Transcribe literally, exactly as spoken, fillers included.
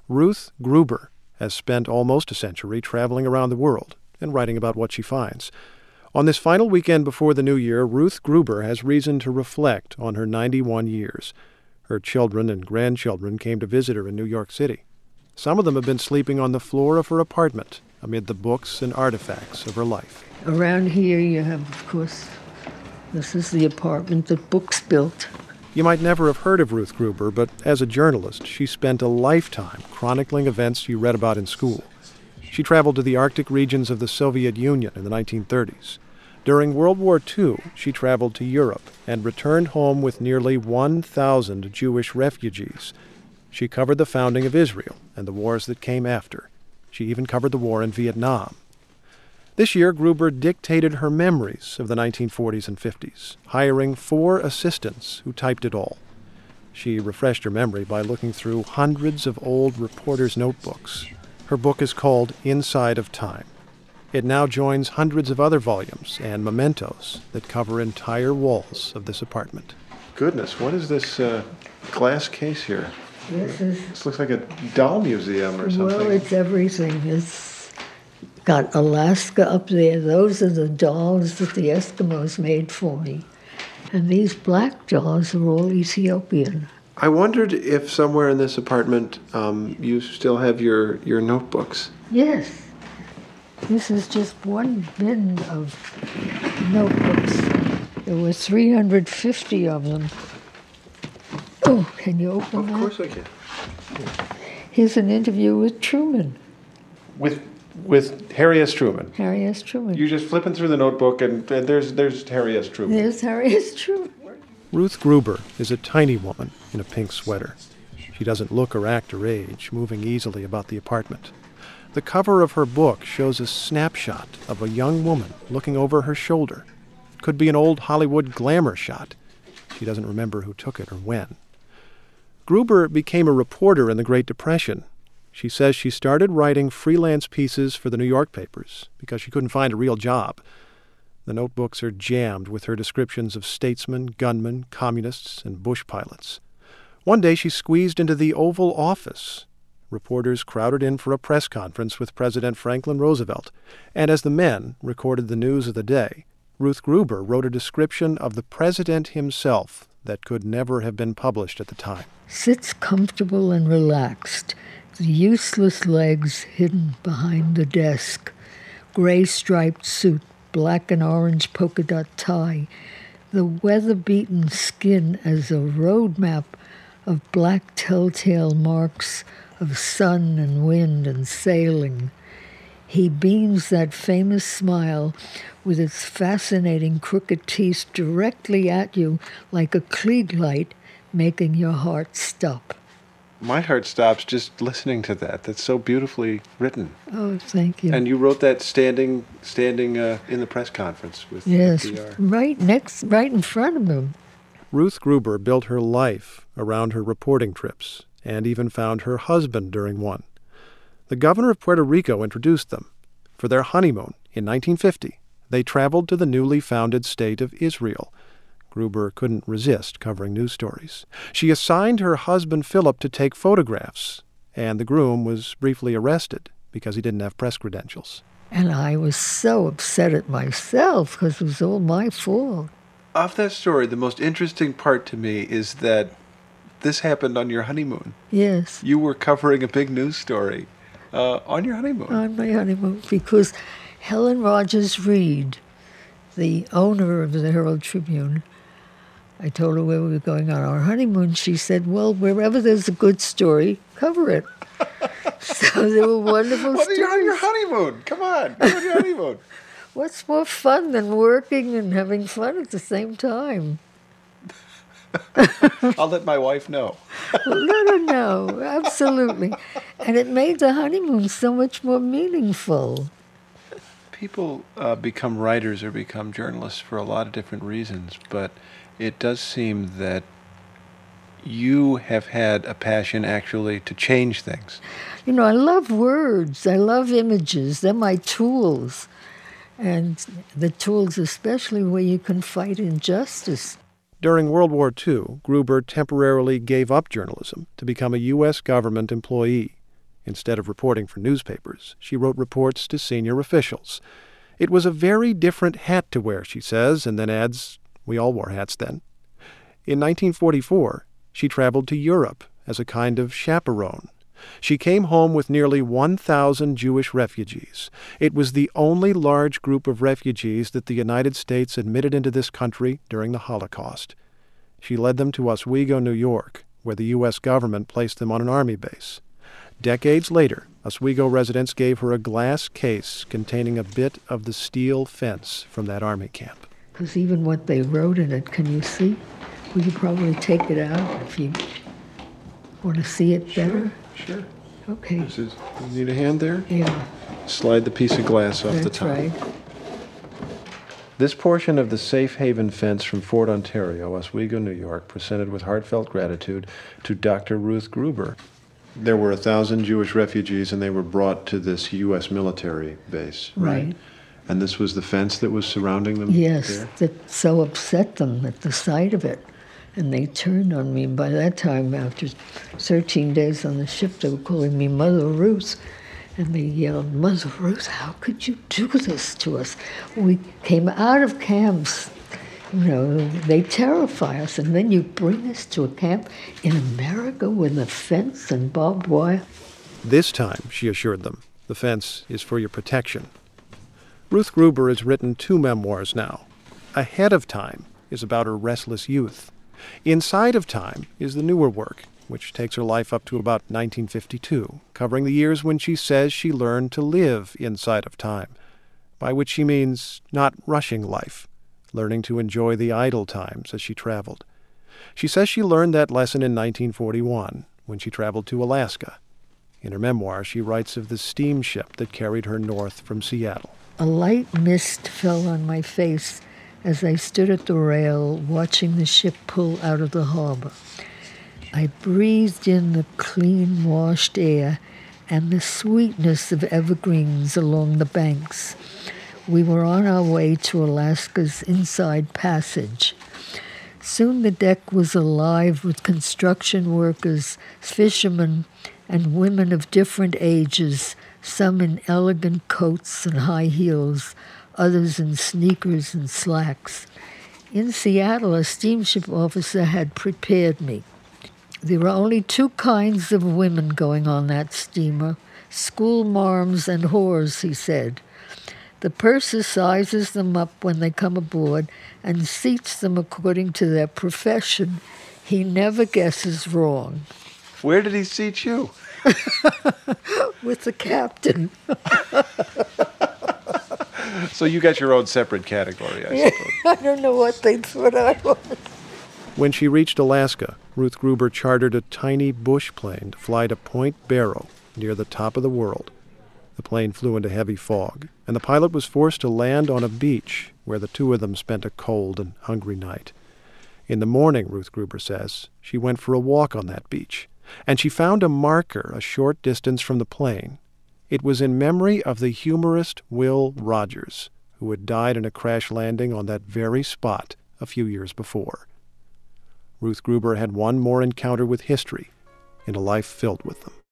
Ruth Gruber has spent almost a century traveling around the world and writing about what she finds. On this final weekend before the new year, Ruth Gruber has reason to reflect on her ninety-one years. Her children and grandchildren came to visit her in New York City. Some of them have been sleeping on the floor of her apartment amid the books and artifacts of her life. Around here you have, of course, this is the apartment that Books built. You might never have heard of Ruth Gruber, but as a journalist, she spent a lifetime chronicling events you read about in school. She traveled to the Arctic regions of the Soviet Union in the nineteen thirties. During World War Two, she traveled to Europe and returned home with nearly one thousand Jewish refugees. She covered the founding of Israel and the wars that came after. She even covered the war in Vietnam. This year, Gruber dictated her memories of the nineteen forties and fifties, hiring four assistants who typed it all. She refreshed her memory by looking through hundreds of old reporters' notebooks. Her book is called Inside of Time. It now joins hundreds of other volumes and mementos that cover entire walls of this apartment. Goodness, what is this uh, glass case here? This is... This looks like a doll museum or something. Well, it's everything. It's got Alaska up there. Those are the dolls that the Eskimos made for me. And these black dolls are all Ethiopian. I wondered if somewhere in this apartment um, you still have your, your notebooks. Yes. This is just one bin of notebooks. There were three hundred fifty of them. Oh, can you open of that? Of course I can. Here's an interview with Truman. With with Harry S. Truman? Harry S. Truman. You're just flipping through the notebook, and, and there's, there's Harry S. Truman. There's Harry S. Truman. Ruth Gruber is a tiny woman in a pink sweater. She doesn't look or act her age, moving easily about the apartment. The cover of her book shows a snapshot of a young woman looking over her shoulder. It could be an old Hollywood glamour shot. She doesn't remember who took it or when. Gruber became a reporter in the Great Depression. She says she started writing freelance pieces for the New York papers because she couldn't find a real job. The notebooks are jammed with her descriptions of statesmen, gunmen, communists, and bush pilots. One day she squeezed into the Oval Office. Reporters crowded in for a press conference with President Franklin Roosevelt, and as the men recorded the news of the day, Ruth Gruber wrote a description of the president himself that could never have been published at the time. Sits comfortable and relaxed, the useless legs hidden behind the desk, gray striped suit, black and orange polka dot tie, the weather-beaten skin as a road map of black telltale marks of sun and wind and sailing. He beams that famous smile with its fascinating crooked teeth directly at you like a Klieg light, making your heart stop. My heart stops just listening to that. That's so beautifully written. Oh, thank you. And you wrote that standing standing uh, in the press conference with yes, F D R. right next, right in front of him. Ruth Gruber built her life around her reporting trips and even found her husband during one. The governor of Puerto Rico introduced them. For their honeymoon in nineteen fifty, they traveled to the newly founded state of Israel. Gruber couldn't resist covering news stories. She assigned her husband Philip to take photographs, and the groom was briefly arrested because he didn't have press credentials. And I was so upset at myself because it was all my fault. Of that story, the most interesting part to me is that this happened on your honeymoon. Yes. You were covering a big news story uh, on your honeymoon. On my honeymoon, because Helen Rogers Reed, the owner of the Herald Tribune, I told her where we were going on our honeymoon. She said, well, wherever there's a good story, cover it. So there were wonderful well, stories. You're on your honeymoon. Come on. You're on your honeymoon. What's more fun than working and having fun at the same time? I'll let my wife know. Let her know, absolutely. And it made the honeymoon so much more meaningful. People uh, become writers or become journalists for a lot of different reasons, but it does seem that you have had a passion actually to change things. You know, I love words. I love images. They're my tools. And the tools especially where you can fight injustice. During World War Two, Gruber temporarily gave up journalism to become a U S government employee. Instead of reporting for newspapers, she wrote reports to senior officials. It was a very different hat to wear, she says, and then adds, we all wore hats then. In nineteen forty-four, she traveled to Europe as a kind of chaperone. She came home with nearly one thousand Jewish refugees. It was the only large group of refugees that the United States admitted into this country during the Holocaust. She led them to Oswego, New York, where the U S government placed them on an army base. Decades later, Oswego residents gave her a glass case containing a bit of the steel fence from that army camp. Because even what they wrote in it, can you see? We could probably take it out if you want to see it better. Sure. Okay. This is, you need a hand there? Yeah. Slide the piece of glass off That's the top. right. This portion of the Safe Haven fence from Fort Ontario, Oswego, New York, presented with heartfelt gratitude to Doctor Ruth Gruber. There were a thousand Jewish refugees, and they were brought to this U S military base, right? Right. And this was the fence that was surrounding them? Yes, there? that so upset them at the sight of it. And they turned on me. By that time, after thirteen days on the ship, they were calling me Mother Ruth. And they yelled, Mother Ruth, how could you do this to us? We came out of camps. You know, they terrify us. And then you bring us to a camp in America with a fence and barbed wire. This time, she assured them, the fence is for your protection. Ruth Gruber has written two memoirs now. Ahead of Time is about her restless youth. Inside of Time is the newer work, which takes her life up to about nineteen fifty-two, covering the years when she says she learned to live inside of time, by which she means not rushing life, learning to enjoy the idle times as she traveled. She says she learned that lesson in nineteen forty-one, when she traveled to Alaska. In her memoir, she writes of the steamship that carried her north from Seattle. A light mist fell on my face as I stood at the rail watching the ship pull out of the harbor. I breathed in the clean, washed air and the sweetness of evergreens along the banks. We were on our way to Alaska's Inside Passage. Soon the deck was alive with construction workers, fishermen, and women of different ages, some in elegant coats and high heels, others in sneakers and slacks. In Seattle, a steamship officer had prepared me. There were only two kinds of women going on that steamer, school marms and whores, he said. The purser sizes them up when they come aboard and seats them according to their profession. He never guesses wrong. Where did he seat you? With the captain. So you got your own separate category, I suppose. I don't know what they thought I was. When she reached Alaska, Ruth Gruber chartered a tiny bush plane to fly to Point Barrow, near the top of the world. The plane flew into heavy fog, and the pilot was forced to land on a beach where the two of them spent a cold and hungry night. In the morning, Ruth Gruber says, she went for a walk on that beach, and she found a marker a short distance from the plane. It was in memory of the humorist Will Rogers, who had died in a crash landing on that very spot a few years before. Ruth Gruber had one more encounter with history in a life filled with them.